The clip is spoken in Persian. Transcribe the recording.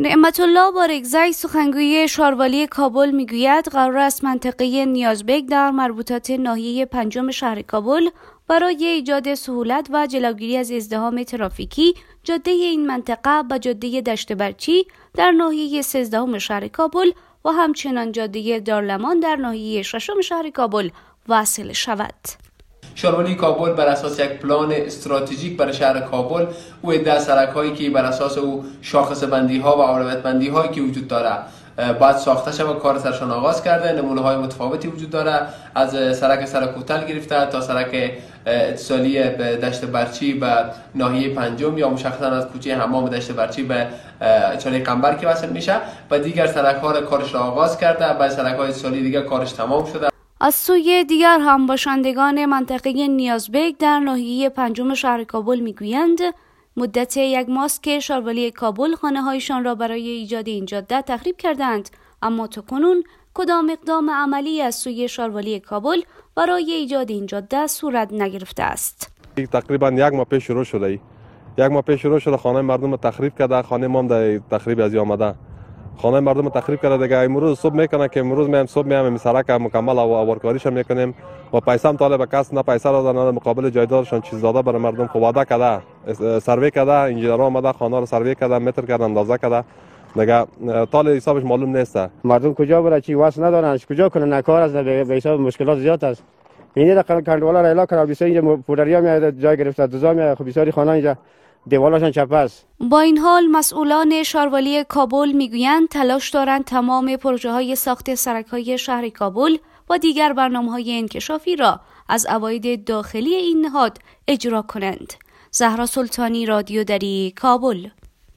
نعمت الله بارگزی سخنگوی شاروالی کابل میگوید قرار است منطقه نیازبگ در مربوطات ناحیه پنجم شهر کابل برای ایجاد سهولت و جلوگیری از ازدحام ترافیکی جاده این منطقه با جاده دشت برچی در ناحیه 13 شهر کابل و همچنان جاده دارلمان در ناحیه 6 شهر کابل واصل شود. شاروالی کابل بر اساس یک پلان استراتژیک برای شهر کابل و عده سرک‌هایی که بر اساس او شاخص بندی‌ها و اولویت بندی‌هایی که وجود داره باید ساخته شود کار سرشان آغاز کرده. نمونه‌های متفاوتی وجود داره، از سرک کوتل گرفته تا سرک اتصالی به دشت برچی به ناحیه پنجم یا مشخصا از کوچه حمام دشت برچی به چاله قنبر که وصل میشه و دیگر سرک‌ها را کارش را آغاز کرده. بعد سرک‌های اتصالی دیگر کارش تمام شده. از سوی دیگر هم باشندگان منطقه نیازبگ در ناحیه پنجم شهر کابل میگویند مدت 1 ماه است که شاروالی کابل خانه‌هایشان را برای ایجاد این جاده تخریب کردند، اما تاکنون کدام اقدام عملی از سوی شاروالی کابل برای ایجاد این جاده صورت نگرفته است. تقریبا 1 ماه پیش شروع شده. 1 ماه پیش شروع شده خانه مردم تخریب کرده. خانه ما در تخریب از آمده. خانه مردم تخریب کرده دیگه. امروز صبح میکنه که امروز میام صبح میام سرک مکمل آوارکاریش میکنیم و پیسه هم طالب کس نه پیسه را در مقابل جایدارشان چیز داده برای مردم خواده کرده. سروی کرده، انجینرها آمده خانه رو سروی کرده، متر کرده، اندازه کرده. دیگه طال حسابش معلوم نیست. مردم کجا بره چی واسه ندارن، کجا کنه نکار است، به حساب مشکلات زیاد است. این را کندوالا را اعلام کرده بسیار اینجا پودریا میاد جای گرفته دوزا میاد خب بسیاری خانه اینجا دیوالاشان چپ است. با این حال مسئولان شاروالی کابل میگویند تلاش دارند تمام پروژه‌های ساخت سرک‌های شهر کابل و دیگر برنامه‌های انکشافی را از عواید داخلی این نهاد اجرا کنند. زهرا سلطانی، رادیو دری، کابل.